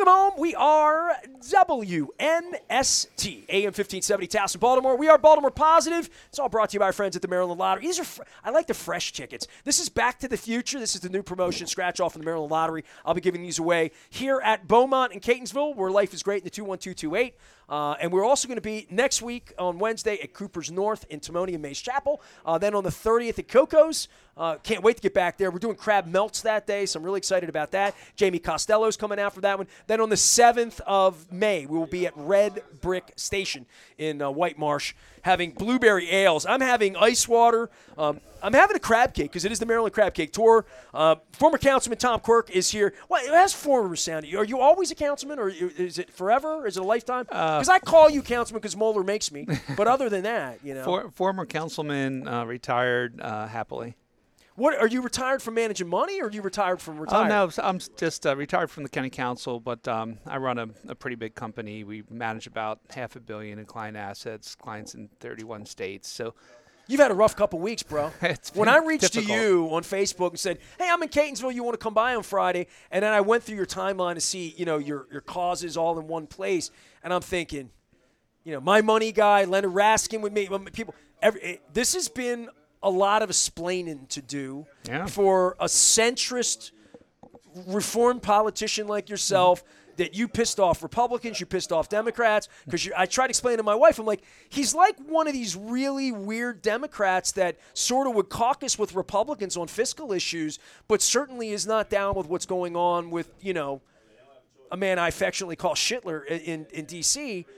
Welcome home. We are WNST, AM 1570, Towson, Baltimore. We are Baltimore Positive. It's all brought to you by our friends at the Maryland Lottery. These are I like the fresh tickets. This is Back to the Future. This is the new promotion, scratch off from the Maryland Lottery. I'll be giving these away here at Beaumont in Catonsville, where life is great in the 21228. And we're also going to be next week on Wednesday at Cooper's North in Timonium and Mays Chapel. Then on the 30th at Coco's. Can't wait to get back there. We're doing crab melts that day, so I'm really excited about that. Jamie Costello's coming out for that one. Then on the 7th of May, we will be at Red Brick Station in White Marsh having blueberry ales. I'm having ice water. I'm having a crab cake because it is the Maryland Crab Cake Tour. Former Councilman Tom Quirk is here. Well, it has former sound. Are you always a councilman, or is it forever? Is it a lifetime? Because I call you councilman because Moeller makes me. But other than that, Former councilman, retired happily. What are you retired from managing money, or are you retired from retiring? Oh, no, I'm just retired from the county council, but I run a pretty big company. We manage about $500 million in client assets, clients in 31 states. So you've had a rough couple weeks, bro. When I reached difficult. to you on Facebook and said, "Hey, I'm in Catonsville. You want to come by on Friday?" and then I went through your timeline to see, your causes all in one place, and I'm thinking, my money guy, Leonard Raskin with me, people. This has been a lot of explaining to do for a centrist reformed politician like yourself, that you pissed off Republicans, you pissed off Democrats. Because I tried explaining to my wife, I'm like, he's like one of these really weird Democrats that sort of would caucus with Republicans on fiscal issues, but certainly is not down with what's going on with, a man I affectionately call Schittler in D.C.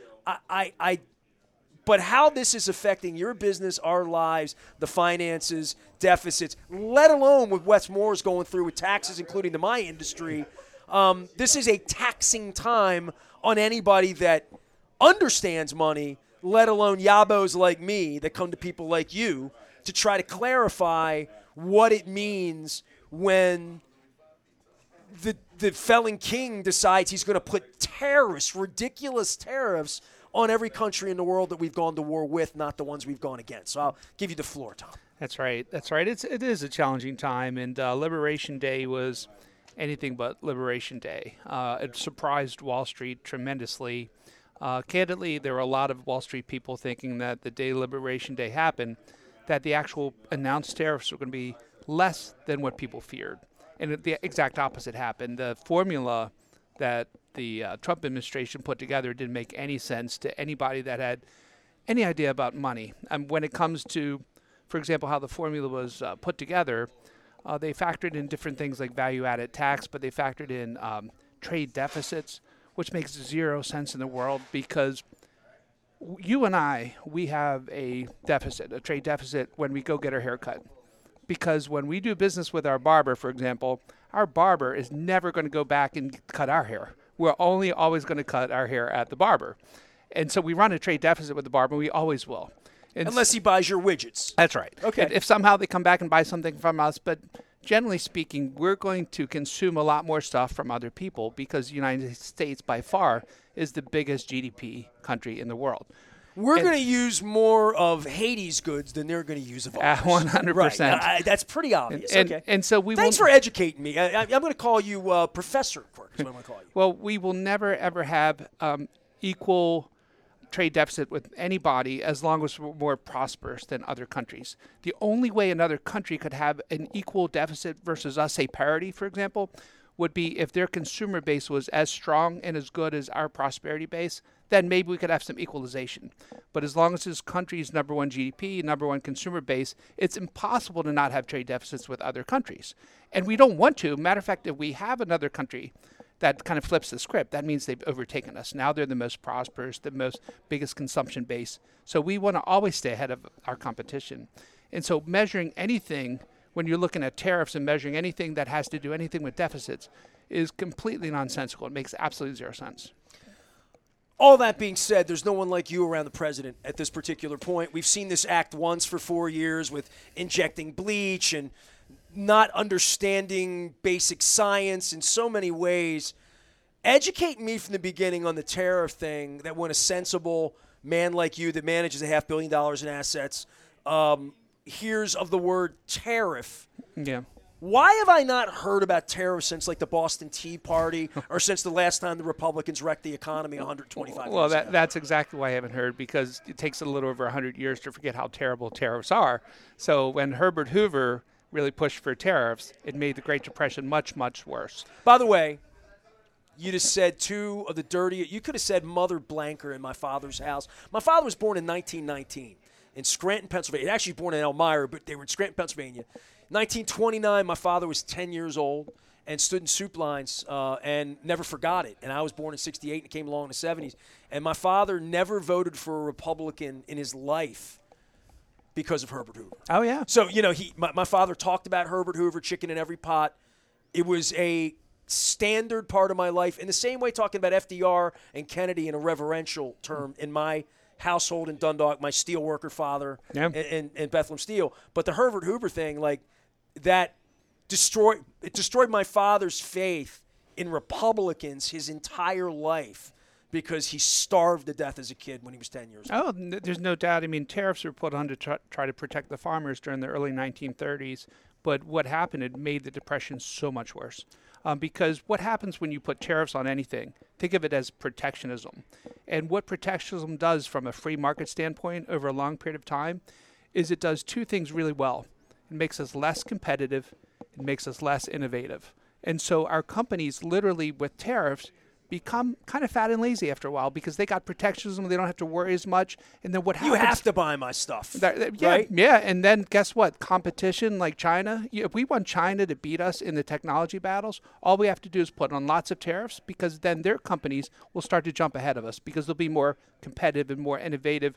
But how this is affecting your business, our lives, the finances, deficits, let alone what Wes Moore is going through with taxes, including to my industry, this is a taxing time on anybody that understands money, let alone yabos like me that come to people like you to try to clarify what it means when the felon king decides he's going to put ridiculous tariffs on every country in the world that we've gone to war with, not the ones we've gone against. So I'll give you the floor, Tom. That's right. It is a challenging time, and Liberation Day was anything but Liberation Day. It surprised Wall Street tremendously. Candidly, there were a lot of Wall Street people thinking that the day Liberation Day happened, that the actual announced tariffs were going to be less than what people feared. And the exact opposite happened. The formula that the Trump administration put together didn't make any sense to anybody that had any idea about money. When it comes to, for example, how the formula was put together, they factored in different things like value-added tax, but they factored in trade deficits, which makes zero sense in the world because you and we have a trade deficit when we go get our hair cut. Because when we do business with our barber, for example, our barber is never going to go back and cut our hair. We're only always going to cut our hair at the barber. And so we run a trade deficit with the barber. We always will. Unless he buys your widgets. That's right. Okay. And if somehow they come back and buy something from us, but generally speaking, we're going to consume a lot more stuff from other people because the United States, by far, is the biggest GDP country in the world. We're going to use more of Haiti's goods than they're going to use of ours. 100%. Right. That's pretty obvious. Okay. And so Thanks for educating me. I'm going to call you Professor Quirk. Is what I'm going to call you. Well, we will never, ever have equal trade deficit with anybody as long as we're more prosperous than other countries. The only way another country could have an equal deficit versus us, say parity, for example, would be if their consumer base was as strong and as good as our prosperity base, then maybe we could have some equalization. But as long as this country's number one GDP, number one consumer base, it's impossible to not have trade deficits with other countries. And we don't want to. Matter of fact, if we have another country that kind of flips the script, that means they've overtaken us. Now they're the most prosperous, the biggest consumption base. So we want to always stay ahead of our competition. And so measuring anything, when you're looking at tariffs and measuring anything that has to do anything with deficits, is completely nonsensical. It makes absolutely zero sense. All that being said, there's no one like you around the president at this particular point. We've seen this act once for 4 years with injecting bleach and not understanding basic science in so many ways. Educate me from the beginning on the tariff thing that when a sensible man like you that manages $500 million in assets hears of the word tariff. Yeah. Why have I not heard about tariffs since like the Boston Tea Party or since the last time the Republicans wrecked the economy 125 Well, years ago? that's exactly why I haven't heard, because it takes a little over 100 years to forget how terrible tariffs are. So when Herbert Hoover really pushed for tariffs, it made the Great Depression much, much worse. By the way, you just said two of the dirty. You could have said Mother Blanker in my father's house. My father was born in 1919 in Scranton, Pennsylvania. Actually born in Elmira, but they were in Scranton, Pennsylvania. 1929, my father was 10 years old and stood in soup lines and never forgot it. And I was born in 68 and came along in the 70s. And my father never voted for a Republican in his life because of Herbert Hoover. Oh, yeah. So, my father talked about Herbert Hoover, chicken in every pot. It was a standard part of my life. In the same way, talking about FDR and Kennedy in a reverential term in my household in Dundalk, my steelworker father and Bethlehem Steel. But the Herbert Hoover thing, like, that destroyed my father's faith in Republicans his entire life because he starved to death as a kid when he was 10 years old. Oh, there's no doubt. I mean, tariffs were put on to try to protect the farmers during the early 1930s. But what happened, it made the Depression so much worse. Because what happens when you put tariffs on anything, think of it as protectionism. And what protectionism does from a free market standpoint over a long period of time is it does two things really well. It makes us less competitive. It makes us less innovative. And so our companies literally with tariffs become kind of fat and lazy after a while because they got protectionism. They don't have to worry as much. And then what happens? You have to buy my stuff, right? Yeah, and then guess what? Competition like China. If we want China to beat us in the technology battles, all we have to do is put on lots of tariffs because then their companies will start to jump ahead of us because they'll be more competitive and more innovative.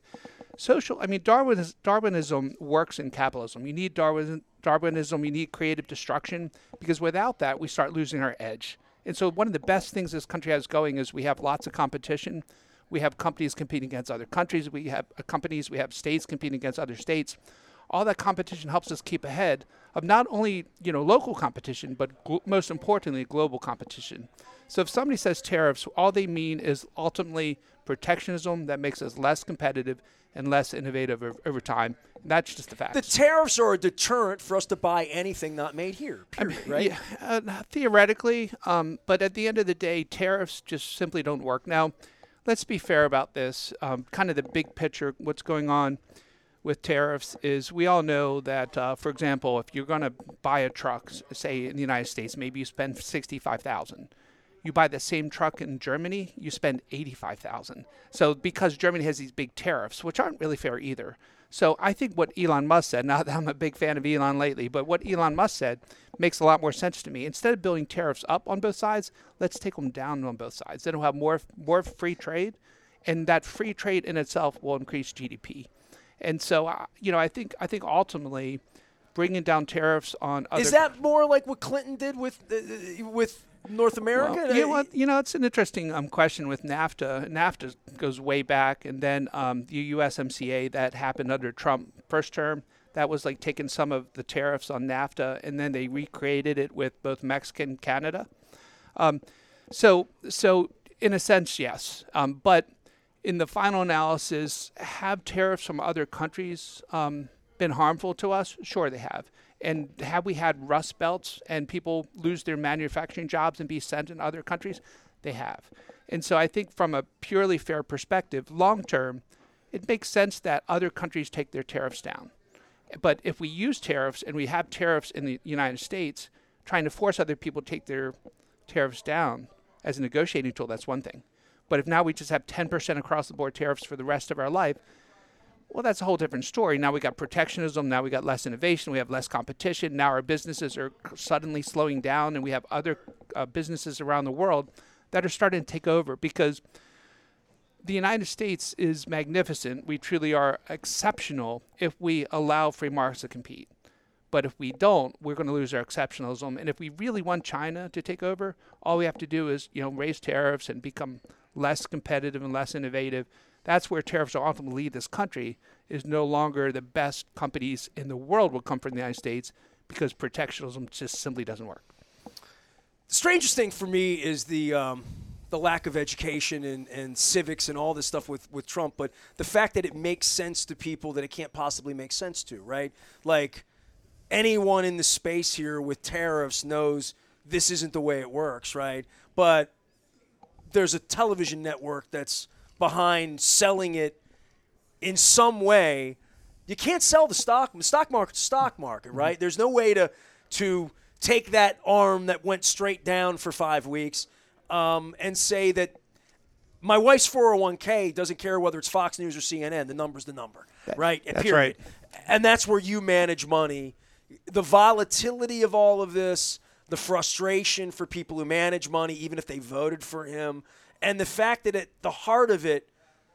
Darwinism works in capitalism. You need Darwinism. You need creative destruction because without that, we start losing our edge. And so one of the best things this country has going is we have lots of competition. We have companies competing against other countries. We have we have states competing against other states. All that competition helps us keep ahead of not only, local competition, but most importantly, global competition. So if somebody says tariffs, all they mean is ultimately protectionism that makes us less competitive and less innovative over time. That's just the fact. The tariffs are a deterrent for us to buy anything not made here, period, right? Yeah, theoretically, but at the end of the day, tariffs just simply don't work. Now, let's be fair about this. Kind of the big picture, what's going on with tariffs is we all know that, for example, if you're going to buy a truck, say in the United States, maybe you spend $65,000. You buy the same truck in Germany, you spend $85,000. So because Germany has these big tariffs, which aren't really fair either. So I think what Elon Musk said, not that I'm a big fan of Elon lately, but what Elon Musk said makes a lot more sense to me. Instead of building tariffs up on both sides, let's take them down on both sides. Then we'll have more free trade, and that free trade in itself will increase GDP. And so, I think ultimately bringing down tariffs on other... Is that more like what Clinton did with North America? Well, it's an interesting question with NAFTA. NAFTA goes way back, and then the USMCA that happened under Trump first term, that was like taking some of the tariffs on NAFTA, and then they recreated it with both Mexico and Canada. So in a sense, yes. But in the final analysis, have tariffs from other countries been harmful to us? Sure, they have. And have we had rust belts and people lose their manufacturing jobs and be sent in other countries? They have. And so I think from a purely fair perspective, long term, it makes sense that other countries take their tariffs down. But if we use tariffs and we have tariffs in the United States, trying to force other people to take their tariffs down as a negotiating tool, that's one thing. But if now we just have 10% across the board tariffs for the rest of our life, well, that's a whole different story. Now we got protectionism. Now we got less innovation. We have less competition. Now our businesses are suddenly slowing down, and we have other businesses around the world that are starting to take over because the United States is magnificent. We truly are exceptional if we allow free markets to compete. But if we don't, we're going to lose our exceptionalism. And if we really want China to take over, all we have to do is, raise tariffs and become less competitive and less innovative. That's where tariffs will ultimately lead this country, is no longer the best companies in the world will come from the United States because protectionism just simply doesn't work. The strangest thing for me is the lack of education and civics and all this stuff with Trump, but the fact that it makes sense to people that it can't possibly make sense to, right? Like, anyone in the space here with tariffs knows this isn't the way it works, right? But there's a television network that's behind selling it in some way. You can't sell the stock. The stock market's a stock market, right? There's no way to take that arm that went straight down for 5 weeks and say that my wife's 401k doesn't care whether it's Fox News or CNN. The number's the number, right? That's period. right. And that's where you manage money. The volatility of all of this, the frustration for people who manage money, even if they voted for him, and the fact that at the heart of it,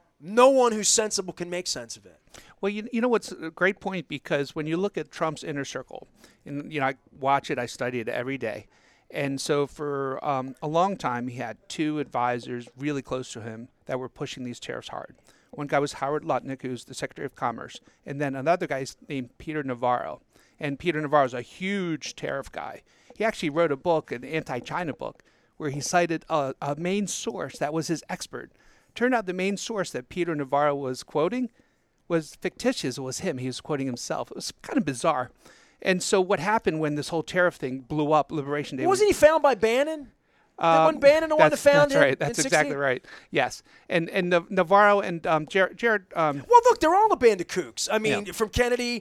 no one who's sensible can make sense of it. Well, you know what's a great point, because when you look at Trump's inner circle, and I watch it, I study it every day, and so for a long time he had 2 advisors really close to him that were pushing these tariffs hard. One guy was Howard Lutnick, who's the Secretary of Commerce, and then another guy's named Peter Navarro. And Peter Navarro is a huge tariff guy. He actually wrote a book, an anti-China book, where he cited a main source that was his expert. Turned out the main source that Peter Navarro was quoting was fictitious. It was him. He was quoting himself. It was kind of bizarre. And so what happened when this whole tariff thing blew up, Liberation Day? Wasn't he found by Bannon? Wasn't Bannon the one that found him? That's right. That's exactly right. Yes. And Navarro and Jared. Well, look, they're all a band of kooks. I mean, from Kennedy,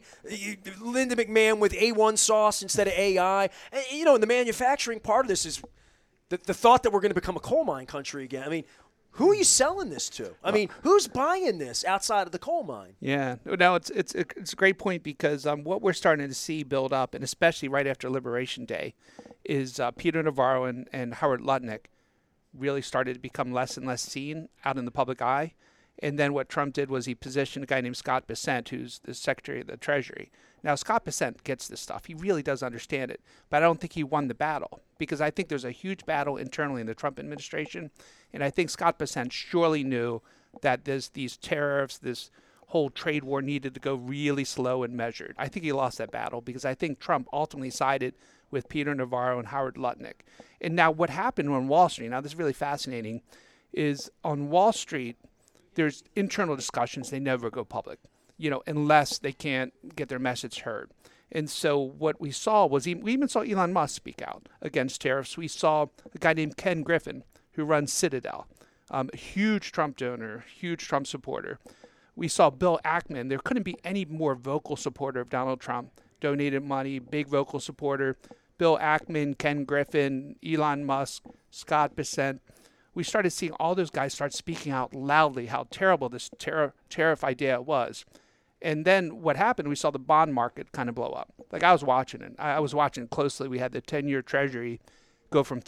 Linda McMahon with A1 sauce instead of AI. And, and the manufacturing part of this is the thought that we're going to become a coal mine country again. I mean, who are you selling this to? I mean, who's buying this outside of the coal mine? Yeah, no, it's a great point, because what we're starting to see build up, and especially right after Liberation Day, is Peter Navarro and Howard Lutnick really started to become less and less seen out in the public eye. And then what Trump did was he positioned a guy named Scott Bessent, who's the Secretary of the Treasury. Now, Scott Bessent gets this stuff. He really does understand it. But I don't think he won the battle, because I think there's a huge battle internally in the Trump administration. And I think Scott Bessent surely knew that there's these tariffs, this whole trade war needed to go really slow and measured. I think he lost that battle, because I think Trump ultimately sided with Peter Navarro and Howard Lutnick. And now what happened on Wall Street, now this is really fascinating, is on Wall Street, there's internal discussions. They never go public, unless they can't get their message heard. And so what we saw was, we even saw Elon Musk speak out against tariffs. We saw a guy named Ken Griffin, who runs Citadel, a huge Trump donor, huge Trump supporter. We saw Bill Ackman. There couldn't be any more vocal supporter of Donald Trump. Donated money, big vocal supporter. Bill Ackman, Ken Griffin, Elon Musk, Scott Bessent. We started seeing all those guys start speaking out loudly how terrible this tariff idea was. And then what happened, we saw the bond market kind of blow up. Like, I was watching it. I was watching it closely. We had the 10-year Treasury go from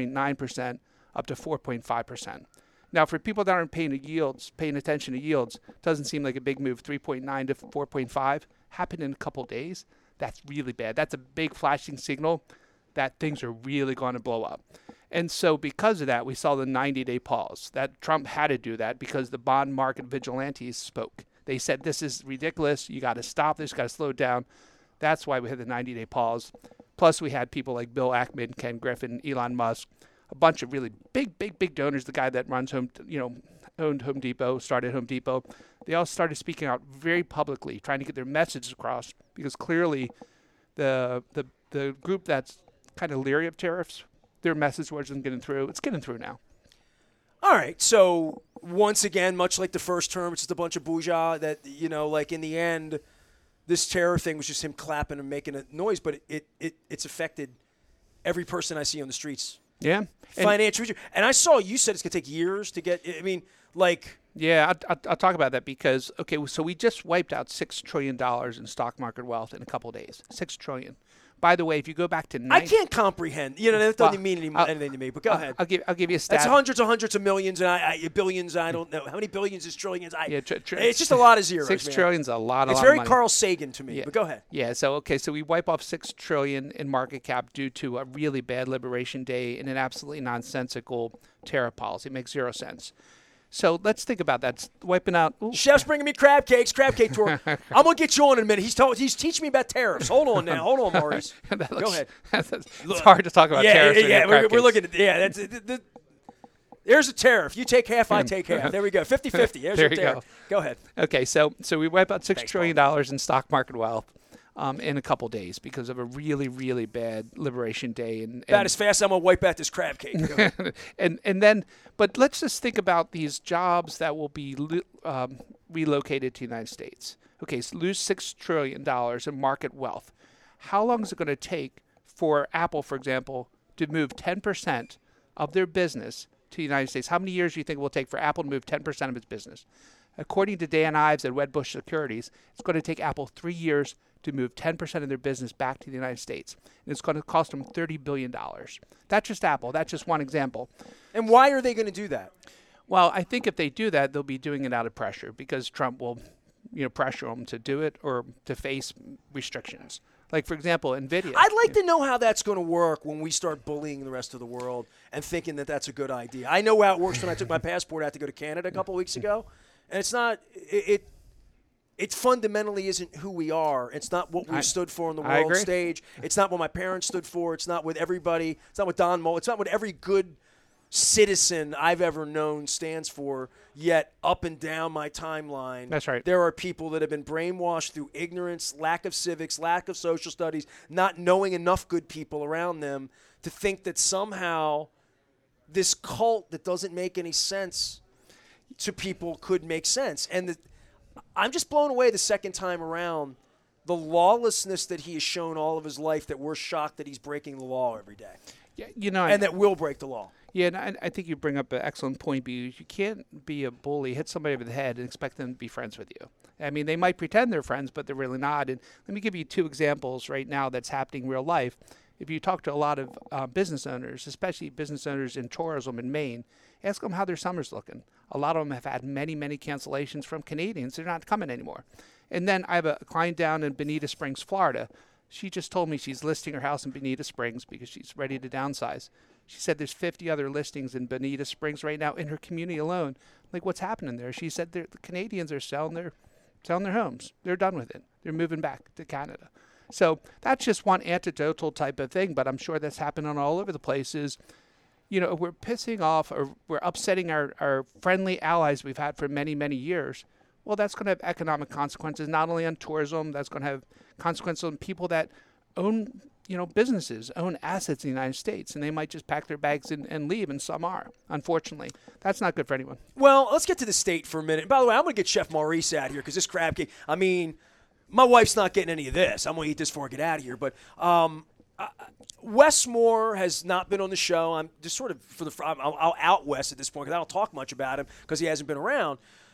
3.9% up to 4.5%. Now, for people that aren't paying attention to yields, it doesn't seem like a big move. 3.9 to 4.5 happened in a couple days. That's really bad. That's a big flashing signal that things are really going to blow up. And so because of that, we saw the 90-day pause. That Trump had to do that because the bond market vigilantes spoke. They said, this is ridiculous. You got to stop this. You got to slow it down. That's why we had the 90-day pause. Plus, we had people like Bill Ackman, Ken Griffin, Elon Musk, a bunch of really big donors. The guy that runs owned Home Depot, started Home Depot. They all started speaking out very publicly, trying to get their messages across, because clearly the group that's kind of leery of tariffs, their message wasn't getting through. It's getting through now. All right. So once again, much like the first term, it's just a bunch of bourgeois that, like in the end, this tariff thing was just him clapping and making a noise, but it's affected every person I see on the streets. Yeah. Financial. And I saw you said it's going to take years to get, Yeah, I'll talk about that because, so we just wiped out $6 trillion in stock market wealth in a couple of days. $6 trillion. By the way, if you go back to I can't comprehend. That doesn't mean anything to me. But go ahead. I'll give you a stat. That's hundreds of millions and billions. I don't know how many billions is trillions. It's just a lot of zeros. $6 trillion's a lot. It's very Carl Sagan to me. Yeah. But go ahead. Yeah. So we wipe off $6 trillion in market cap due to a really bad Liberation Day and an absolutely nonsensical tariff policy. It makes zero sense. So let's think about that. Wiping out. Ooh. Chef's bringing me crab cake tour. I'm gonna get you on in a minute. He's teaching me about tariffs. Hold on, Maurice. Go ahead. It's hard to talk about tariffs. Yeah, we're looking at there's a tariff. You take half, I take half. There we go. 50-50. There's there your tariff. Go ahead. Okay, so we wipe out $6 trillion in stock market wealth. in a couple days because of a really, really bad Liberation Day. And About as fast as I'm going to wipe out this crab cake. and then, but let's just think about these jobs that will be relocated to the United States. Okay, so lose $6 trillion in market wealth. How long is it going to take for Apple, for example, to move 10% of their business to the United States? How many years do you think it will take for Apple to move 10% of its business? According to Dan Ives at Wedbush Securities, it's going to take Apple 3 years to move 10% of their business back to the United States. And it's going to cost them $30 billion. That's just Apple. That's just one example. And why are they going to do that? Well, I think if they do that, they'll be doing it out of pressure because Trump will, pressure them to do it or to face restrictions. Like, for example, NVIDIA. I'd like to know how that's going to work when we start bullying the rest of the world and thinking that that's a good idea. I know how it works when I took my passport out to go to Canada a couple of weeks ago. And it's not it fundamentally isn't who we are. It's not what we stood for on the world stage. It's not what my parents stood for. It's not what everybody. It's not what Don Moe. It's not what every good citizen I've ever known stands for. Yet up and down my timeline, that's right, there are people that have been brainwashed through ignorance, lack of civics, lack of social studies, not knowing enough good people around them to think that somehow this cult that doesn't make any sense to people could make sense. And I'm just blown away the second time around, the lawlessness that he has shown all of his life, that we're shocked that he's breaking the law every day. Yeah, and that will break the law. Yeah, and I think you bring up an excellent point, because you can't be a bully, hit somebody over the head, and expect them to be friends with you. I mean, they might pretend they're friends, but they're really not. And let me give you 2 examples right now that's happening in real life. If you talk to a lot of business owners, especially business owners in tourism in Maine, ask them how their summer's looking. A lot of them have had many, many cancellations from Canadians. They're not coming anymore. And then I have a client down in Bonita Springs, Florida. She just told me she's listing her house in Bonita Springs because she's ready to downsize. She said there's 50 other listings in Bonita Springs right now in her community alone. Like, what's happening there? She said the Canadians are selling their homes. They're done with it. They're moving back to Canada. So that's just one anecdotal type of thing, but I'm sure that's happening all over the places. We're pissing off or we're upsetting our friendly allies we've had for many, many years. Well, that's going to have economic consequences, not only on tourism, that's going to have consequences on people that own, businesses, own assets in the United States, and they might just pack their bags and leave, and some are, unfortunately. That's not good for anyone. Well, let's get to the state for a minute. And by the way, I'm going to get Chef Maurice out here because this crab cake, my wife's not getting any of this. I'm going to eat this before I get out of here. But Wes Moore has not been on the show. I'm just sort of I'll out Wes at this point because I don't talk much about him because he hasn't been around.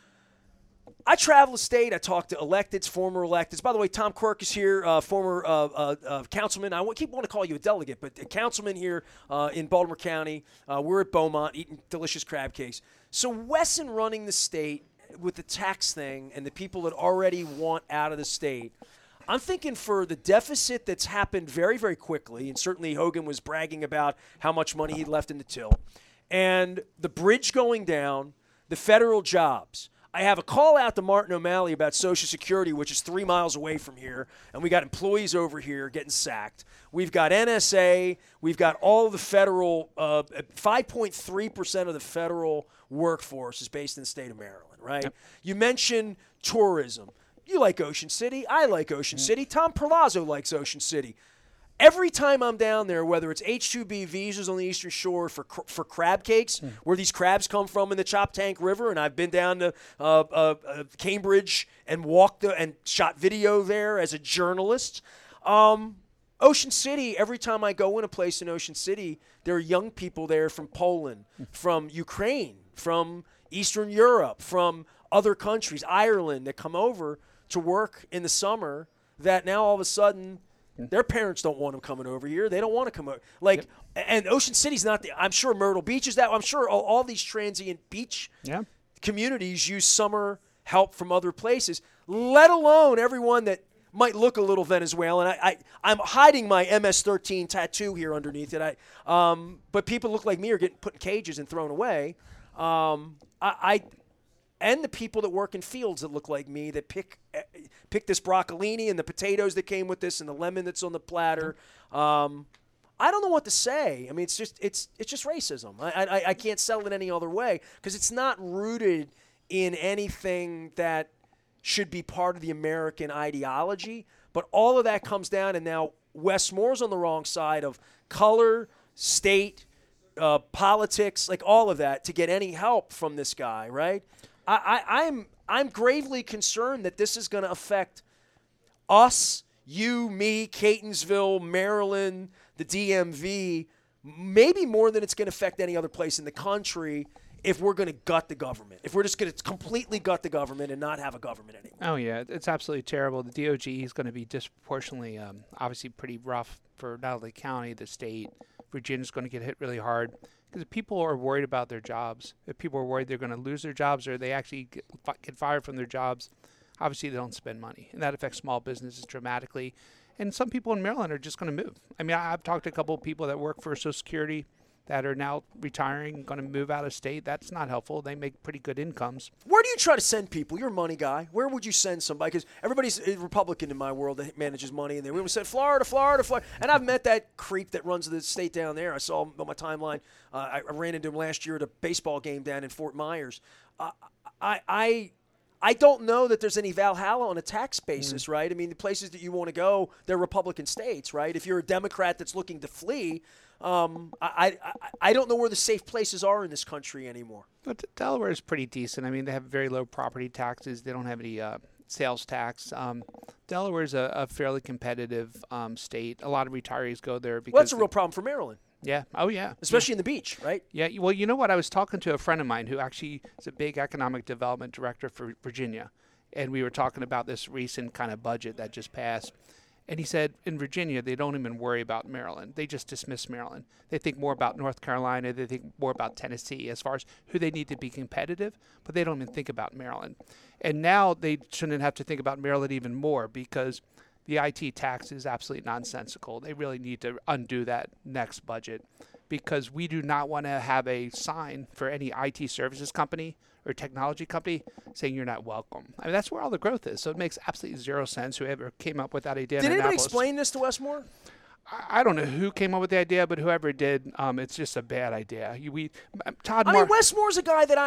I travel the state. I talk to electeds, former electeds. By the way, Tom Quirk is here, former councilman. I keep wanting to call you a delegate, but a councilman here in Baltimore County. We're at Beaumont eating delicious crab cakes. So Wesson running the state with the tax thing and the people that already want out of the state, I'm thinking for the deficit that's happened very, very quickly, and certainly Hogan was bragging about how much money he left in the till, and the bridge going down, the federal jobs. I have a call out to Martin O'Malley about Social Security, which is 3 miles away from here, and we got employees over here getting sacked. We've got NSA. We've got all of the federal 5.3% of the federal workforce is based in the state of Maryland, right? Yep. You mentioned tourism. You like Ocean City. I like Ocean City. Tom Perlazzo likes Ocean City. Every time I'm down there, whether it's H-2B visas on the Eastern Shore for crab cakes, where these crabs come from in the Choptank River, and I've been down to Cambridge and walked and shot video there as a journalist. Ocean City, every time I go in a place in Ocean City, there are young people there from Poland, from Ukraine, from Eastern Europe, from other countries, Ireland, that come over to work in the summer that now all of a sudden – their parents don't want them coming over here. They don't want to come over. And Ocean City's not I'm sure Myrtle Beach is that. I'm sure all these transient beach communities use summer help from other places, let alone everyone that might look a little Venezuelan. I'm hiding my MS-13 tattoo here underneath it. But people look like me are getting put in cages and thrown away. And the people that work in fields that look like me that pick this broccolini and the potatoes that came with this and the lemon that's on the platter. I don't know what to say. I mean, it's just racism. I can't sell it any other way because it's not rooted in anything that should be part of the American ideology. But all of that comes down, and now Wes Moore's on the wrong side of color, state, politics, like all of that, to get any help from this guy, right? I'm gravely concerned that this is going to affect us, you, me, Catonsville, Maryland, the DMV, maybe more than it's going to affect any other place in the country if we're going to gut the government. If we're just going to completely gut the government and not have a government anymore. Oh, yeah. It's absolutely terrible. The DOJ is going to be disproportionately, obviously, pretty rough for not only the county, the state. Virginia's going to get hit really hard because people are worried about their jobs. If people are worried they're going to lose their jobs or they actually get fired from their jobs, obviously they don't spend money. And that affects small businesses dramatically. And some people in Maryland are just going to move. I mean, I've talked to a couple of people that work for Social Security that are now retiring, going to move out of state. That's not helpful. They make pretty good incomes. Where do you try to send people? You're a money guy. Where would you send somebody? Because everybody's a Republican in my world that manages money, and we would say Florida. And I've met that creep that runs the state down there. I saw him on my timeline. I ran into him last year at a baseball game down in Fort Myers. I don't know that there's any Valhalla on a tax basis, right? I mean, the places that you want to go, they're Republican states, right? If you're a Democrat that's looking to flee, I don't know where the safe places are in this country anymore. But Delaware is pretty decent. I mean, they have very low property taxes. They don't have any sales tax. Delaware is a fairly competitive state. A lot of retirees go there because that's a real problem for Maryland. Yeah. Oh, yeah. Especially in the beach, right? Yeah. Well, you know what? I was talking to a friend of mine who actually is a big economic development director for Virginia, and we were talking about this recent kind of budget that just passed. And he said in Virginia, they don't even worry about Maryland. They just dismiss Maryland. They think more about North Carolina. They think more about Tennessee as far as who they need to be competitive, but they don't even think about Maryland. And now they shouldn't have to think about Maryland even more because the IT tax is absolutely nonsensical. They really need to undo that next budget because we do not want to have a sign for any IT services company or technology company saying you're not welcome. I mean, that's where all the growth is. So it makes absolutely zero sense whoever came up with that idea. Did anybody explain this to Wes Moore? I don't know who came up with the idea, but whoever did, it's just a bad idea. I mean, Wes Moore's a guy that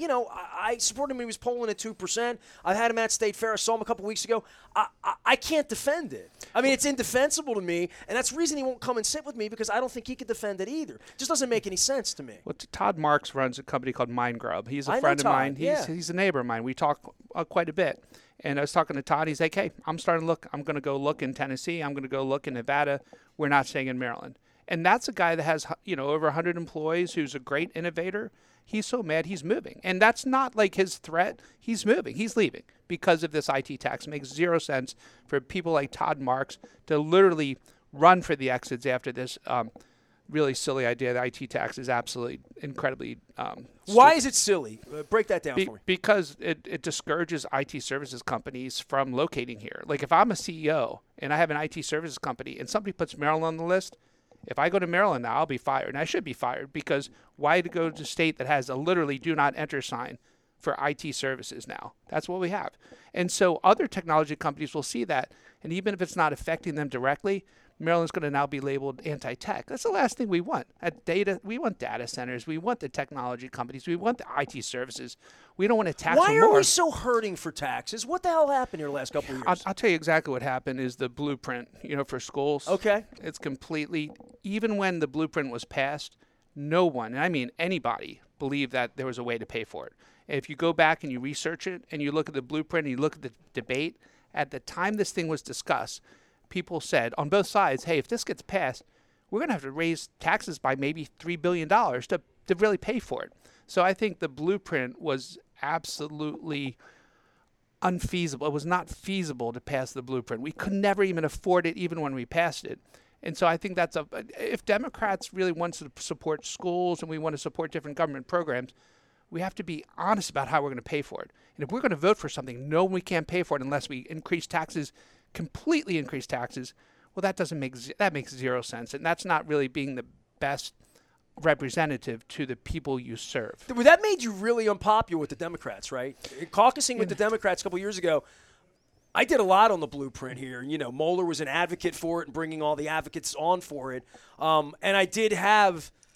I supported him when he was polling at 2%. I've had him at State Fair. I saw him a couple weeks ago. I can't defend it. I mean, it's indefensible to me, and that's the reason he won't come and sit with me because I don't think he could defend it either. It just doesn't make any sense to me. Well, Todd Marks runs a company called MindGrub. He's a friend of mine. He's a neighbor of mine. We talk quite a bit. And I was talking to Todd. He's like, hey, I'm starting to look. I'm going to go look in Tennessee. I'm going to go look in Nevada. We're not staying in Maryland. And that's a guy that has, over 100 employees who's a great innovator. He's so mad he's moving. And that's not like his threat. He's moving. He's leaving because of this IT tax. It makes zero sense for people like Todd Marks to literally run for the exits after this really silly idea. The IT tax is absolutely incredibly Why is it silly? Break that down for me. Because it discourages IT services companies from locating here. Like if I'm a CEO and I have an IT services company and somebody puts Maryland on the list, if I go to Maryland now, I'll be fired. And I should be fired because why to go to a state that has a literally do not enter sign for IT services now? That's what we have. And so other technology companies will see that. And even if it's not affecting them directly, Maryland's going to now be labeled anti-tech. That's the last thing we want. We want data centers. We want the technology companies. We want the IT services. We don't want to tax them more. Why are we so hurting for taxes? What the hell happened here the last couple of years? I'll tell you exactly what happened is the blueprint, for schools. Okay. It's completely, even when the blueprint was passed, no one, and I mean anybody, believed that there was a way to pay for it. And if you go back and you research it and you look at the blueprint and you look at the debate, at the time this thing was discussed, people said on both sides, hey, if this gets passed, we're going to have to raise taxes by maybe $3 billion to really pay for it. So I think the blueprint was absolutely unfeasible. It was not feasible to pass the blueprint. We could never even afford it even when we passed it. And so I think if Democrats really want to support schools and we want to support different government programs, we have to be honest about how we're going to pay for it. And if we're going to vote for something, no, we can't pay for it unless we completely increase taxes. Well, that makes zero sense, and that's not really being the best representative to the people you serve. That made you really unpopular with the Democrats, right? Caucusing with the Democrats a couple years ago, I did a lot on the blueprint here. Mueller was an advocate for it and bringing all the advocates on for it. And I did have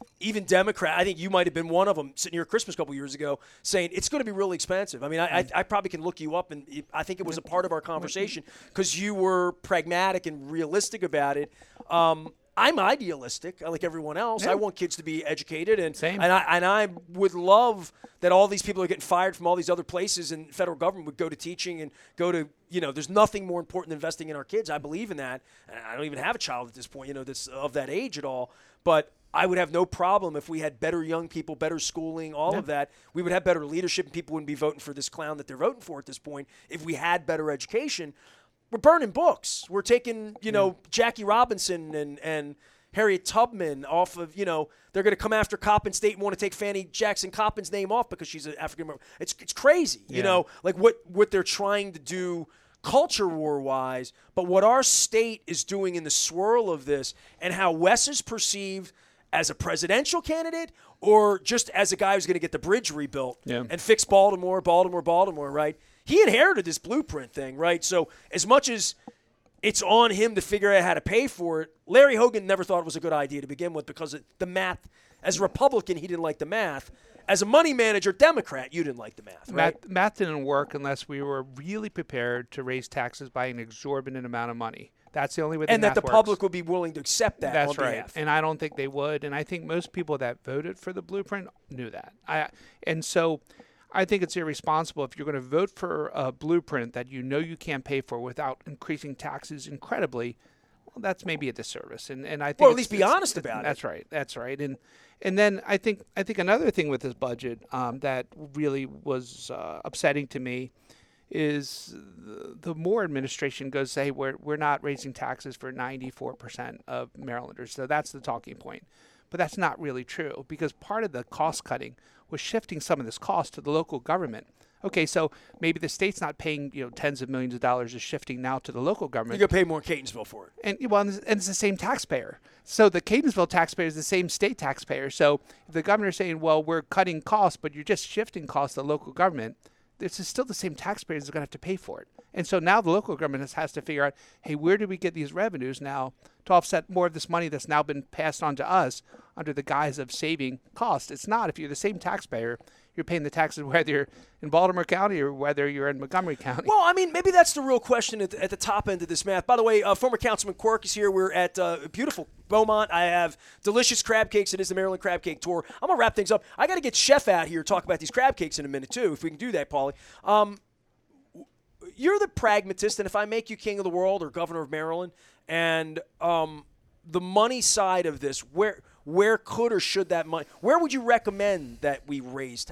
even Democrat, I think you might have been one of them sitting here at Christmas a couple years ago saying it's going to be really expensive. I mean, I probably can look you up, and I think it was a part of our conversation because you were pragmatic and realistic about it. I'm idealistic, like everyone else. Yeah. I want kids to be educated, and Same. I would love that all these people are getting fired from all these other places, and the federal government would go to teaching and go to, there's nothing more important than investing in our kids. I believe in that. And I don't even have a child at this point, that's of that age at all. But I would have no problem if we had better young people, better schooling, all of that. We would have better leadership, and people wouldn't be voting for this clown that they're voting for at this point if we had better education. We're burning books. We're taking, Jackie Robinson and Harriet Tubman off of, they're going to come after Coppin State and want to take Fannie Jackson Coppin's name off because she's an African American. It's crazy, like what they're trying to do culture war-wise, but what our state is doing in the swirl of this and how Wes is perceived as a presidential candidate or just as a guy who's going to get the bridge rebuilt and fix Baltimore, right? He inherited this blueprint thing, right? So as much as it's on him to figure out how to pay for it, Larry Hogan never thought it was a good idea to begin with because the math, as a Republican, he didn't like the math. As a money manager Democrat, you didn't like the math, right? Math didn't work unless we were really prepared to raise taxes by an exorbitant amount of money. That's the only way and that the works. Public would be willing to accept that. That's on right. behalf. And I don't think they would. And I think most people that voted for the blueprint knew that. So I think it's irresponsible if you're going to vote for a blueprint that you can't pay for without increasing taxes incredibly. Well, that's maybe a disservice. And I think or at least be honest about it. That's right. That's right. And then I think another thing with this budget that really was upsetting to me is the Moore administration goes, say, we're not raising taxes for 94% of Marylanders. So that's the talking point. But that's not really true because part of the cost cutting was shifting some of this cost to the local government. Okay, so maybe the state's not paying tens of millions of dollars, is shifting now to the local government. You're going to pay more in Catonsville for it. And it's the same taxpayer. So the Catonsville taxpayer is the same state taxpayer. So if the governor's saying, well, we're cutting costs, but you're just shifting costs to the local government, this is still the same taxpayers that are going to have to pay for it. And so now the local government has to figure out, hey, where do we get these revenues now to offset more of this money that's now been passed on to us under the guise of saving costs? It's not. If you're the same taxpayer, you're paying the taxes whether you're in Baltimore County or whether you're in Montgomery County. Well, I mean, maybe that's the real question at the top end of this math. By the way, former Councilman Quirk is here. We're at beautiful Beaumont. I have delicious crab cakes. It is the Maryland Crab Cake Tour. I'm going to wrap things up. I got to get Chef out here to talk about these crab cakes in a minute, too, if we can do that, Paulie. You're the pragmatist, and if I make you king of the world or governor of Maryland, and the money side of this, where could or should that money? Where would you recommend that we raise?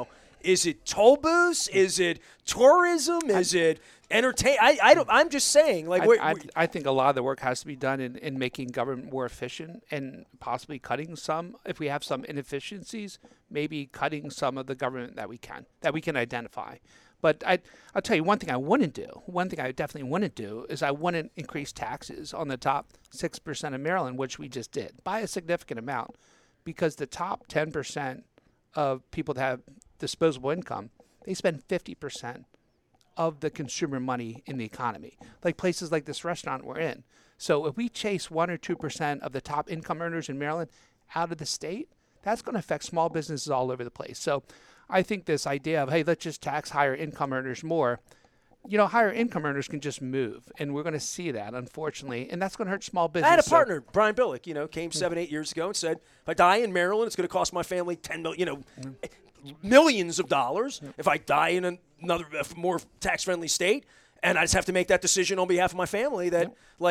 Is it toll booths? Is it tourism? Is it entertain? I'm just saying. I think a lot of the work has to be done in making government more efficient and possibly cutting some. If we have some inefficiencies, maybe cutting some of the government that we can identify. But I'll tell you one thing I wouldn't do. One thing I definitely wouldn't do is I wouldn't increase taxes on the top 6% of Maryland, which we just did, by a significant amount, because the top 10% of people that have disposable income, they spend 50% of the consumer money in the economy, like places like this restaurant we're in. So if we chase 1 or 2% of the top income earners in Maryland out of the state, that's going to affect small businesses all over the place. So I think this idea of, hey, let's just tax higher income earners more, higher income earners can just move. And we're going to see that, unfortunately. And that's going to hurt small business. I had a partner, Brian Billick, came 7-8 years ago and said, if I die in Maryland, it's going to cost my family $10 million, millions of dollars. If I die in another more tax-friendly state, and I just have to make that decision on behalf of my family that,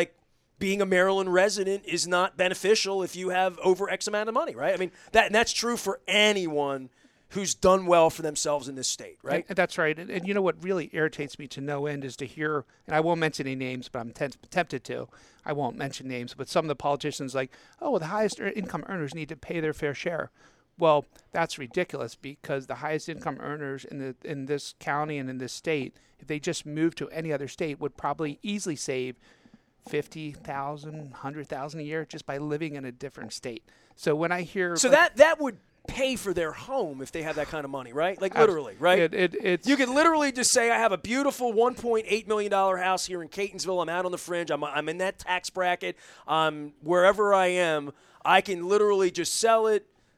being a Maryland resident is not beneficial if you have over X amount of money, right? I mean, that's true for anyone who's done well for themselves in this state, right? That's right. And you know what really irritates me to no end is to hear, and I won't mention any names, but I'm tempted to. I won't mention names, but some of the politicians the highest income earners need to pay their fair share. Well, that's ridiculous because the highest income earners in this county and in this state, if they just moved to any other state, would probably easily save $50,000, $100,000 a year just by living in a different state. So when I hear that would pay for their home if they have that kind of money, right? Literally, right? You could literally just say, I have a beautiful $1.8 million house here in Catonsville. I'm out on the fringe. I'm in that tax bracket. Wherever I am, I can literally just sell it,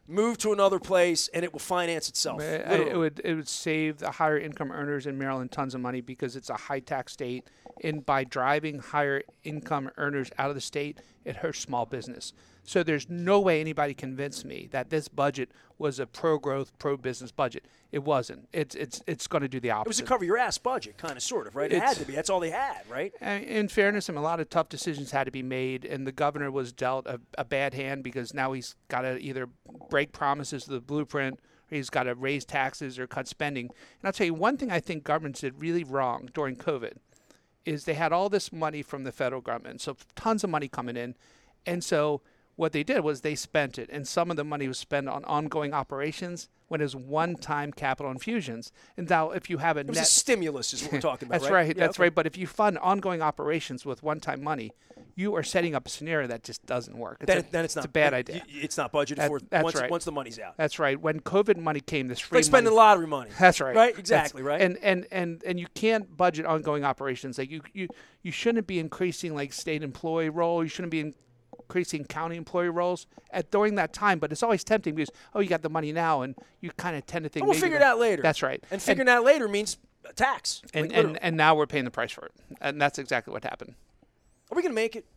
move to another place, and it will finance itself. It would save the higher income earners in Maryland tons of money because it's a high tax state, and by driving higher income earners out of the state, it hurts small business. So there's no way anybody convinced me that this budget was a pro-growth, pro-business budget. It wasn't. It's going to do the opposite. It was a cover-your-ass budget, kind of, sort of, right? It had to be. That's all they had, right? In fairness, a lot of tough decisions had to be made, and the governor was dealt a bad hand because now he's got to either break promises to the blueprint, or he's got to raise taxes or cut spending. And I'll tell you, one thing I think governments did really wrong during COVID is they had all this money from the federal government, so tons of money coming in, and so what they did was they spent it, and some of the money was spent on ongoing operations when it was one-time capital infusions. And now if you have it was a stimulus is what we're talking about, that's right? Yeah, that's right. But if you fund ongoing operations with one-time money, you are setting up a scenario that just doesn't work. Then it's not a bad idea. It's not budgeted for once the money's out. That's right. When COVID money came, this free like spending lottery money. That's right. Right? Exactly, right? And you can't budget ongoing operations. Like you shouldn't be increasing like state employee role. You shouldn't be increasing county employee roles during that time, but it's always tempting because, you got the money now, and you kind of tend to think, we'll figure it out later. That's right. And figuring it out later means tax. And now we're paying the price for it. And that's exactly what happened. Are we going to make it?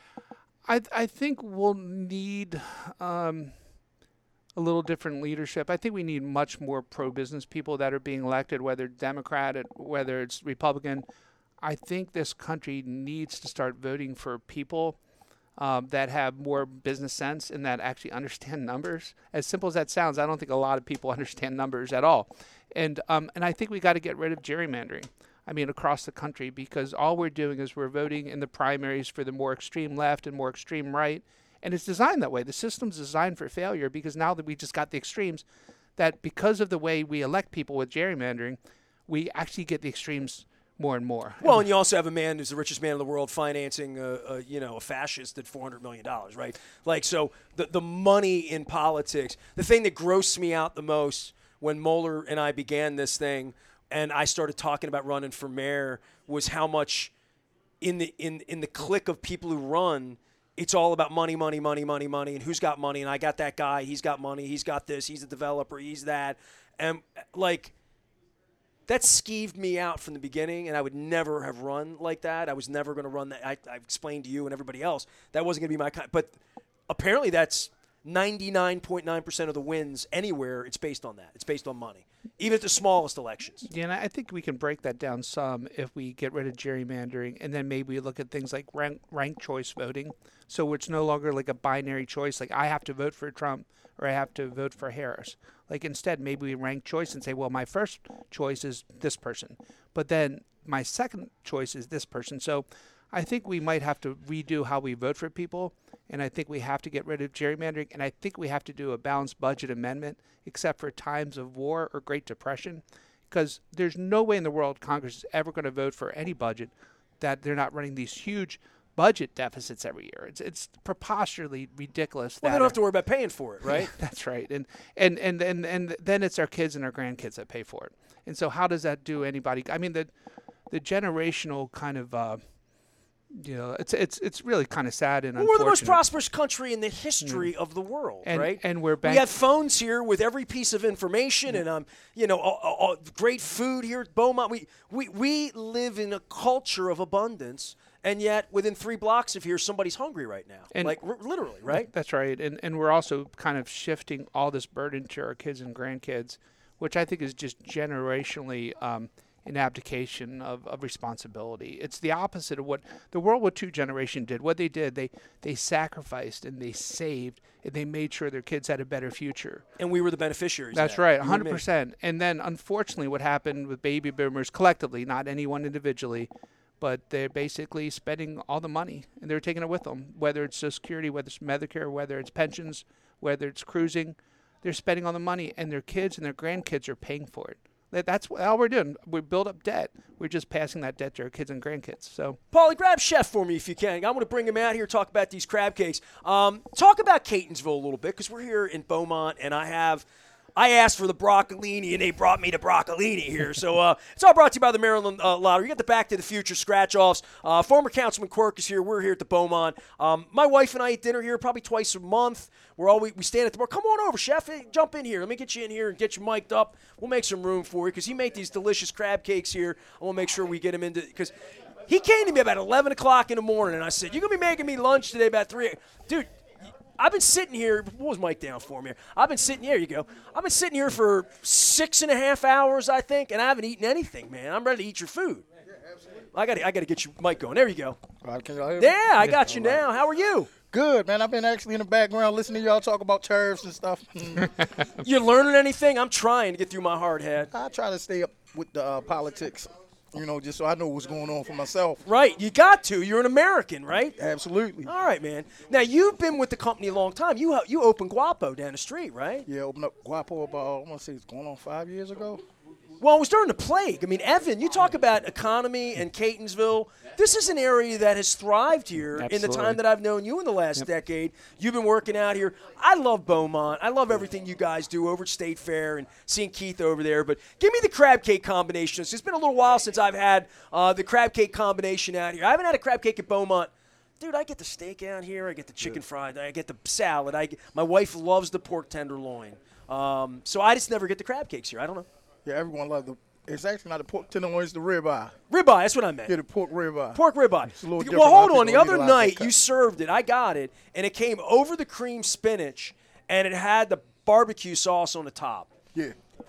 I think we'll need a little different leadership. I think we need much more pro-business people that are being elected, whether Democrat, whether it's Republican. I think this country needs to start voting for people that have more business sense and that actually understand numbers. As simple as that sounds, I don't think a lot of people understand numbers at all. And I think we got to get rid of gerrymandering. Across the country, because all we're doing is we're voting in the primaries for the more extreme left and more extreme right. And it's designed that way. The system's designed for failure because now that we just got the extremes, that because of the way we elect people with gerrymandering, we actually get the extremes more and more. Well, and you also have a man who's the richest man in the world financing a fascist at $400 million, right? Like, so the money in politics, the thing that grossed me out the most when Moeller and I began this thing and I started talking about running for mayor was how much in the clique of people who run, it's all about money, money, money, money, money, and who's got money, and I got that guy, he's got money, he's got this, he's a developer, he's that. And, that skeeved me out from the beginning, and I would never have run like that. I was never going to run that. I explained to you and everybody else that wasn't going to be my kind. But apparently that's 99.9% of the wins anywhere. It's based on that. It's based on money, even at the smallest elections. Yeah, and I think we can break that down some if we get rid of gerrymandering, and then maybe we look at things like ranked choice voting. So it's no longer like a binary choice, like I have to vote for Trump or I have to vote for Harris. Like instead, maybe we rank choice and say, well, my first choice is this person, but then my second choice is this person. So I think we might have to redo how we vote for people, and I think we have to get rid of gerrymandering, and I think we have to do a balanced budget amendment, except for times of war or Great Depression, because there's no way in the world Congress is ever going to vote for any budget that they're not running these huge budget deficits every year. It's preposterously ridiculous. Well, they don't have to worry about paying for it, right? That's right. And then it's our kids and our grandkids that pay for it. And so how does that do anybody? The generational kind of it's really kind of sad and unfortunate. We're the most prosperous country in the history of the world, right? And we have phones here with every piece of information, and great food here at Beaumont. We live in a culture of abundance, and yet within 3 blocks of here, somebody's hungry right now, literally, right? That's right, and we're also kind of shifting all this burden to our kids and grandkids, which I think is just generationally an abdication of responsibility. It's the opposite of what the World War II generation did. What they did, they sacrificed and they saved and they made sure their kids had a better future. And we were the beneficiaries. That's right, 100%. And then, unfortunately, what happened with baby boomers collectively, not anyone individually, but they're basically spending all the money and they're taking it with them, whether it's Social Security, whether it's Medicare, whether it's pensions, whether it's cruising. They're spending all the money, and their kids and their grandkids are paying for it. That's all we're doing. We build up debt. We're just passing that debt to our kids and grandkids. So, Paulie, grab Chef for me if you can. I want to bring him out here, talk about these crab cakes. Talk about Catonsville a little bit, because we're here in Beaumont, and I have I asked for the broccolini, and they brought me the broccolini here. So it's all brought to you by the Maryland Lottery. You got the Back to the Future scratch-offs. Former Councilman Quirk is here. We're here at the Beaumont. My wife and I eat dinner here probably twice a month. We stand at the bar. Come on over, chef. Hey, jump in here. Let me get you in here and get you mic'd up. We'll make some room for you because he made these delicious crab cakes here. I want to make sure we get him into because he came to me about 11 o'clock in the morning, and I said, "You're going to be making me lunch today about 3 Dude, I've been sitting here. What was Mike down for me? I've been sitting here. You go. I've been sitting here for 6.5 hours, I think, and I haven't eaten anything, man. I'm ready to eat your food. I got to get you Mike going. There you go. Can y'all hear me? Yeah, I got you now. How are you? Good, man. I've been actually in the background listening to y'all talk about tariffs and stuff. You learning anything? I'm trying to get through my hard head. I try to stay up with the politics, just so I know what's going on for myself. Right. You got to. You're an American, right? Absolutely. All right, man. Now, you've been with the company a long time. You opened Guapo down the street, right? Yeah, opened up Guapo about, I want to say it's going on 5 years ago. Well, it was during the plague. I mean, Evan, you talk about economy and Catonsville. This is an area that has thrived here in the time that I've known you in the last decade. You've been working out here. I love Beaumont. I love everything you guys do over at State Fair and seeing Keith over there. But give me the crab cake combination. It's been a little while since I've had the crab cake combination out here. I haven't had a crab cake at Beaumont. Dude, I get the steak out here. I get the chicken fried. I get the salad. My wife loves the pork tenderloin. So I just never get the crab cakes here. I don't know. Yeah, everyone loves it's actually not the pork tenderloin, it's the ribeye. Ribeye, that's what I meant. Yeah, the pork ribeye. Pork ribeye. It's a little different. Well, hold on. The People other don't night, cut. you served it. I got it, and it came over the cream spinach, and it had the barbecue sauce on the top. Yeah.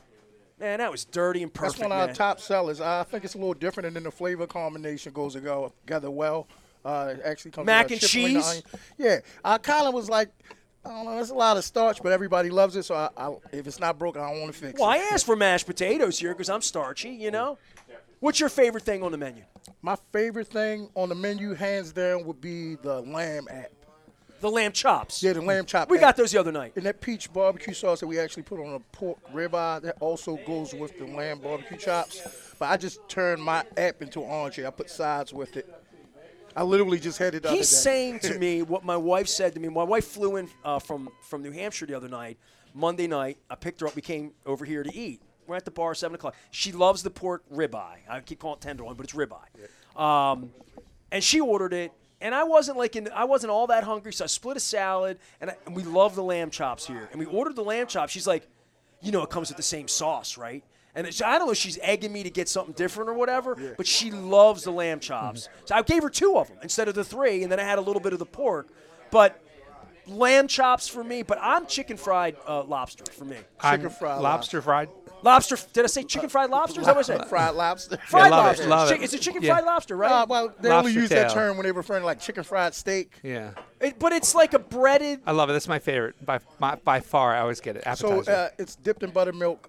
Man, that was dirty and perfect, That's one of our top sellers. I think it's a little different, and then the flavor combination goes together well. It actually comes Mac with and chicken wing, cheese? onion. Yeah. I kind of was like, I don't know, there's a lot of starch, but everybody loves it, so I if it's not broken, I don't want to fix Well, I it. asked for mashed potatoes here because I'm starchy, you know? What's your favorite thing on the menu? My favorite thing on the menu, hands down, would be the lamb app. The lamb chops. Yeah, the lamb chop. We app. got those the other night. And that peach barbecue sauce that we actually put on a pork ribeye, that also goes with the lamb barbecue chops. But I just turned my app into an entree. I put sides with it. I literally just had it the other day. He's saying to me what my wife said to me. My wife flew in from New Hampshire the other night, Monday night. I picked her up. We came over here to eat. We're at the bar, 7 o'clock. She loves the pork ribeye. I keep calling it tenderloin, but it's ribeye. Yeah. And she ordered it, and I wasn't all that hungry, so I split a salad, and we love the lamb chops here. And we ordered the lamb chops. She's like, it comes with the same sauce, right? And I don't know if she's egging me to get something different or whatever, but she loves the lamb chops. So I gave her 2 of them instead of the 3, and then I had a little bit of the pork. But lamb chops for me, but I'm chicken fried lobster for me. Chicken fried lobster fried. Lobster, did I say chicken fried lobster? Is that what I said? Fried lobster. Fried love it, lobster. love it. It's a chicken Yeah. fried lobster, right? Well, they Lobster only use that tail. term when they refer to like chicken fried steak. Yeah. But it's like a breaded. I love it. That's my favorite. By far, I always get it. So Appetizer. it's dipped in buttermilk.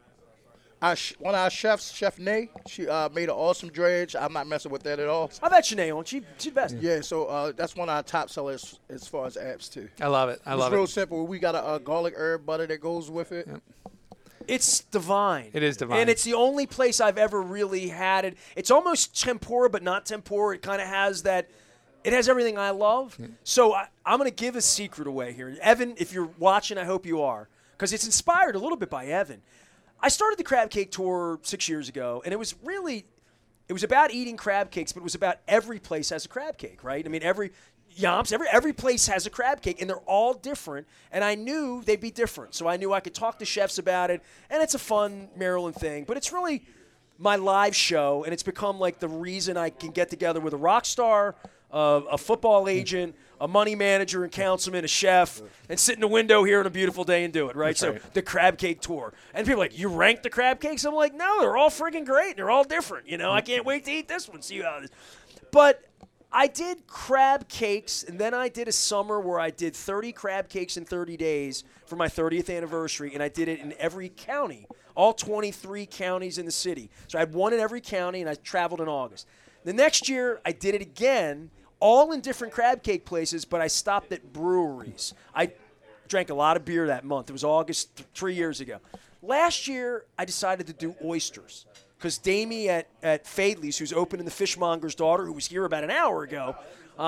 One of our chefs, Chef Nay, she made an awesome dredge. I'm not messing with that at all. I've had Shanae on. She's the best. Yeah, so that's one of our top sellers as far as apps too. I love it. I It's love real it. simple. We got a garlic herb butter that goes with it. Yep. It's divine. It is divine. And it's the only place I've ever really had it. It's almost tempura, but not tempura. It kind of has that. It has everything I love. So I'm going to give a secret away here. Evan, if you're watching, I hope you are, because it's inspired a little bit by Evan. I started the crab cake tour 6 years ago, and it was about eating crab cakes, but it was about every place has a crab cake, right? I mean, every place has a crab cake, and they're all different, and I knew they'd be different. So I knew I could talk to chefs about it, and it's a fun Maryland thing. But it's really my live show, and it's become like the reason I can get together with a rock star, a football agent, a money manager and councilman, a chef, and sit in the window here on a beautiful day and do it, right? That's So right. the crab cake tour. And people are like, you rank the crab cakes? I'm like, no, they're all freaking great. They're all different. I can't wait to eat this one, see how it is. But I did crab cakes, and then I did a summer where I did 30 crab cakes in 30 days for my 30th anniversary, and I did it in every county, all 23 counties in the city. So I had one in every county, and I traveled in August. The next year, I did it again, all in different crab cake places, but I stopped at breweries. I drank a lot of beer that month. It was August 3 years ago. Last year, I decided to do oysters because Damie at Fadley's, who's opening the Fishmonger's Daughter, who was here about an hour ago,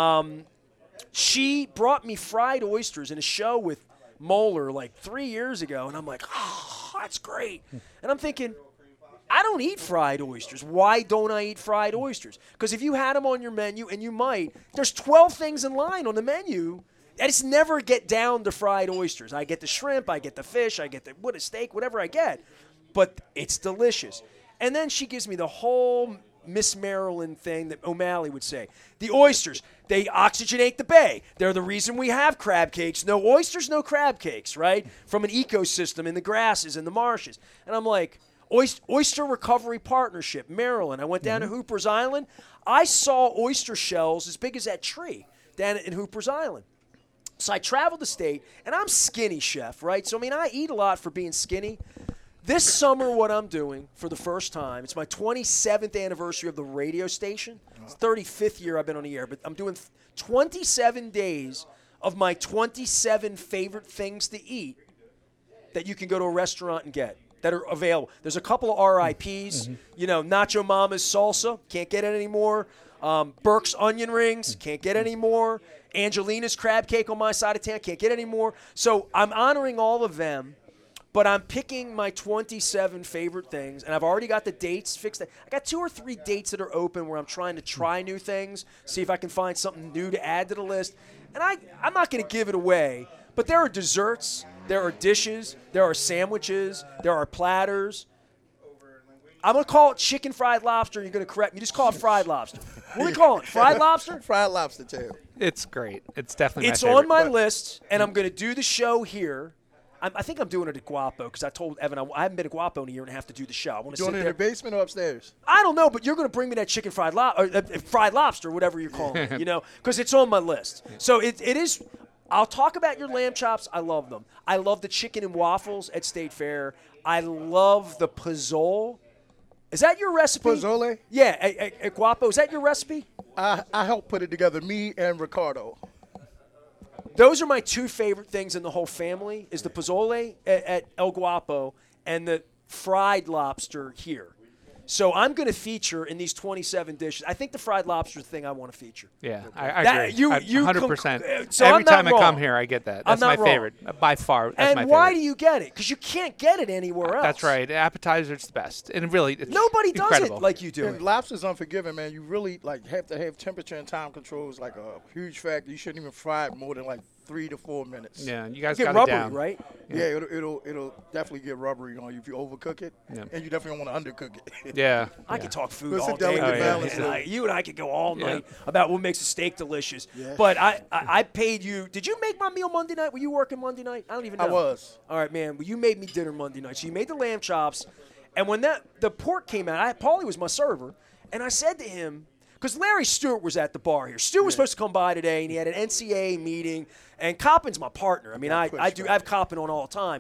she brought me fried oysters in a show with Moeller like 3 years ago, and I'm like, oh. oh, that's great. And I'm thinking, I don't eat fried oysters. Why don't I eat fried oysters? Because if you had them on your menu, and you might, there's 12 things in line on the menu. I just never get down to fried oysters. I get the shrimp, I get the fish, I get a steak, whatever I get. But it's delicious. And then she gives me the whole Miss Maryland thing that O'Malley would say. The oysters, they oxygenate the bay. They're the reason we have crab cakes. No oysters, no crab cakes, right? From an ecosystem in the grasses and the marshes. And I'm like, Oyster Recovery Partnership, Maryland. I went down to Hooper's Island. I saw oyster shells as big as that tree down in Hooper's Island. So I traveled the state, and I'm skinny, chef, right? So, I mean, I eat a lot for being skinny. This summer, what I'm doing for the first time, it's my 27th anniversary of the radio station. It's 35th year I've been on the air, but I'm doing 27 days of my 27 favorite things to eat that you can go to a restaurant and get that are available. There's a couple of RIPs. You know, Nacho Mama's salsa, can't get it anymore. Burke's onion rings, can't get any more. Angelina's crab cake on my side of town, can't get any more. So I'm honoring all of them, but I'm picking my 27 favorite things, and I've already got the dates fixed. I got 2 or 3 dates that are open where I'm trying to try new things, see if I can find something new to add to the list. And I'm not going to give it away, but there are desserts, there are dishes, there are sandwiches, there are platters. I'm going to call it chicken fried lobster. You're going to correct me. Just call it fried lobster. What are we calling it? Fried lobster? Fried lobster tail. It's great. It's definitely It's my favorite. on my list, and I'm going to do the show here. I think I'm doing it at Guapo because I told Evan I haven't been to Guapo in a year and a half to do the show. I want to Doing sit it in there. the basement or upstairs? I don't know, but you're going to bring me that chicken fried lobster, whatever you're calling it, you know, because it's on my list. So it is. I'll talk about your lamb chops. I love them. I love the chicken and waffles at State Fair. I love the pozole. Is that your recipe? Pozole? Yeah, at Guapo. Is that your recipe? I helped put it together, me and Ricardo. Those are my 2 favorite things in the whole family, is the pozole at El Guapo and the fried lobster here. So I'm going to feature in these 27 dishes. I think the fried lobster thing I want to feature. Yeah, I agree. You 100%. so Every I'm not time I come wrong. here, I get that. I'm That's my not wrong. favorite. By far, that's my And favorite. why do you get it? Because you can't get it anywhere else. That's right. Appetizer's the best. And really, it's Nobody does incredible. it like you do. And lobster's unforgiving, man. You really have to have temperature and time control is like a huge factor. You shouldn't even fry it more than like 3 to 4 minutes. Yeah, you guys Get got rubbery, it down. right? Yeah, it'll definitely get rubbery on you if you overcook it, Yeah. and you definitely don't want to undercook it. Yeah. I could talk food It's a all day. delicate man. balance, And though. you and I could go all Yeah. night about what makes a steak delicious. Yeah. But I paid you. Did you make my meal Monday night? Were you working Monday night? I don't even know. I was. All right, man. Well, you made me dinner Monday night. So you made the lamb chops. And when the pork came out, Paulie was my server. And I said to him, because Larry Stewart was at the bar here. Stu was supposed to come by today, and he had an NCAA meeting. And Coppin's my partner. I mean, I have Coppin on all the time.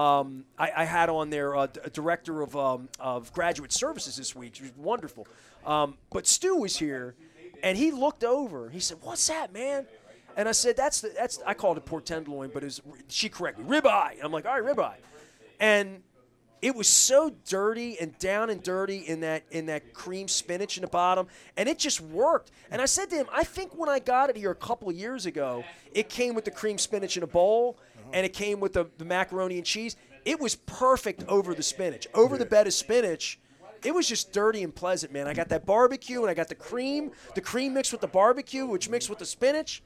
I had on there a director of graduate services this week. She was wonderful. But Stu was here, and he looked over. He said, "What's that, man?" And I said, "That's I called it pork tenderloin, but she corrected me, ribeye." I'm like, "All right, ribeye," and it was so dirty and down and dirty in that cream spinach in the bottom, and it just worked. And I said to him, I think when I got it here a couple of years ago, it came with the cream spinach in a bowl, and it came with the macaroni and cheese. It was perfect over the spinach, over the bed of spinach. It was just dirty and pleasant, man. I got that barbecue, and I got the cream mixed with the barbecue, which mixed with the spinach.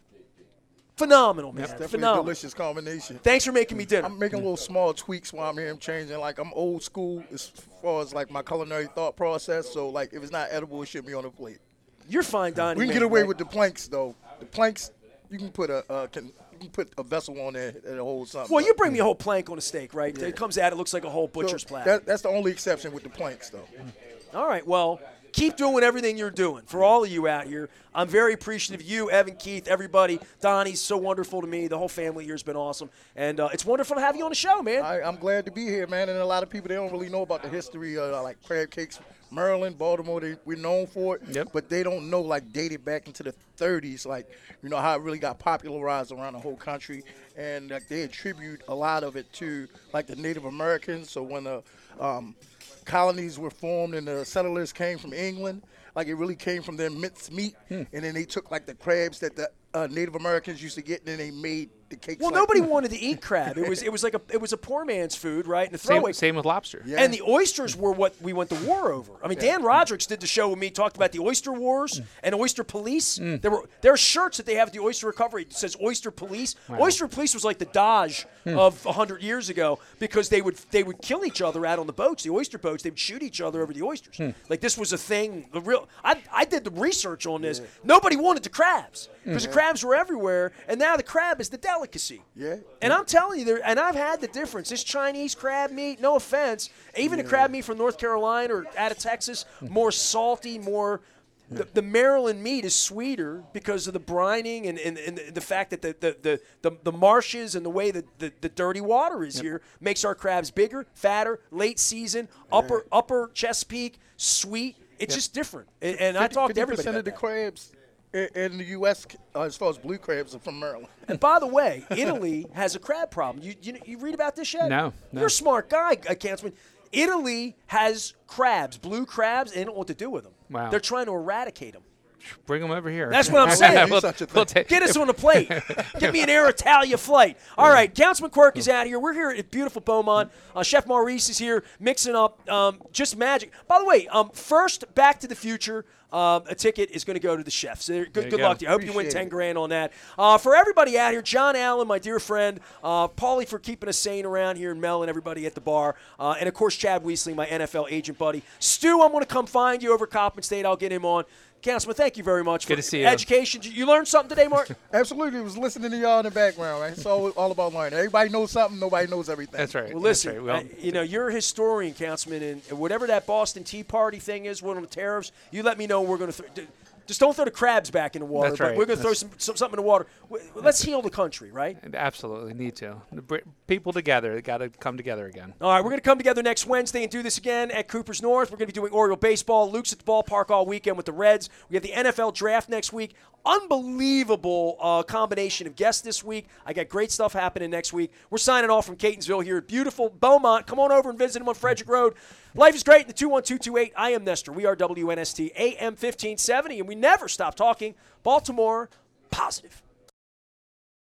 Phenomenal, man. Definitely a Phenomenal. delicious combination. Thanks for making me dinner. I'm making little small tweaks while I'm here. I'm changing. Like, I'm old school as far as like my culinary thought process. So like, if it's not edible, it shouldn't be on the plate. You're fine dining. We can man, get away right? with the planks though. The planks, you can put a vessel on there that holds something. Well, you bring me a whole plank on a steak, right? It comes out, it looks like a whole butcher's platter. That's the only exception with the planks though. All right, well, keep doing everything you're doing. For all of you out here, I'm very appreciative of you, Evan, Keith, everybody. Donnie's so wonderful to me. The whole family here has been awesome. And it's wonderful to have you on the show, man. I'm glad to be here, man. And a lot of people, they don't really know about the history of like crab cakes. Maryland, Baltimore, we're known for it. Yep. But they don't know, like, dated back into the 30s, like, you know, how it really got popularized around the whole country. And like, they attribute a lot of it to, like, the Native Americans. So when the colonies were formed and the settlers came from England, like, it really came from their minced meat. And then they took, like, the crabs that the Native Americans used to get, and then they made the cakes. Well, like, nobody wanted to eat crab. It was like a poor man's food, right? And a throwaway. Same with lobster. Yeah. And the oysters were what we went to war over. I mean, Dan Roderick's did the show with me, talked about the oyster wars and oyster police. There are shirts that they have at the oyster recovery. It says oyster police. Wow. Oyster police was like the Dodge of 100 years ago because they would kill each other out on the boats, the oyster boats. They would shoot each other over the oysters. Like this was a thing. I did the research on this. Nobody wanted the crabs because the crabs were everywhere, and now the crab is the delicacy. Yeah. And I'm telling you, and I've had the difference. This Chinese crab meat, no offense, even the crab meat from North Carolina or out of Texas, more salty, more. The Maryland meat is sweeter because of the brining and the fact that the marshes and the way that the dirty water is here makes our crabs bigger, fatter, late season, upper Chesapeake, sweet. It's just different. And I talked to everybody 50% about of the that. crabs in the U.S., as far as blue crabs, are from Maryland. And by the way, Italy has a crab problem. You read about this yet? No. You're a smart guy, Councilman. Italy has crabs, blue crabs, and they don't know what to do with them. Wow. They're trying to eradicate them. Bring them over here. That's what I'm saying. We'll- such a thing. Get us on a plate. Get me an Air Italia flight. All right, Councilman Quirk is out here. We're here at beautiful Beaumont. Chef Maurice is here mixing up just magic. By the way, first Back to the Future. A ticket is going to go to the chef. So good you go. luck to you. I hope you win Appreciate it. 10 grand on that. For everybody out here, John Allen, my dear friend, Paulie for keeping us sane around here, and Mel and everybody at the bar, and of course Chad Weasley, my NFL agent buddy. Stu, I'm going to come find you over Coppin State. I'll get him on. Councilman, thank you very much Good for to see you. education. You learned something today, Mark? Absolutely. Was listening to y'all in the background, man. It's all about learning. Everybody knows something. Nobody knows everything. That's right. Well, listen, That's right. Well, you're a historian, Councilman, and whatever that Boston Tea Party thing is, one of the tariffs, you let me know. We're going to just don't throw the crabs back in the water. That's but right. We're going to throw something in the water. Let's heal the country, right? absolutely need to. People together. They got to come together again. All right, we're going to come together next Wednesday and do this again at Cooper's North. We're going to be doing Oriole baseball. Luke's at the ballpark all weekend with the Reds. We have the NFL draft next week. Unbelievable combination of guests this week. I got great stuff happening next week. We're signing off from Catonsville here at beautiful Beaumont. Come on over and visit him on Frederick Road. Life is great in the 21228. I am Nestor. We are WNST AM 1570, and we never stop talking Baltimore positive.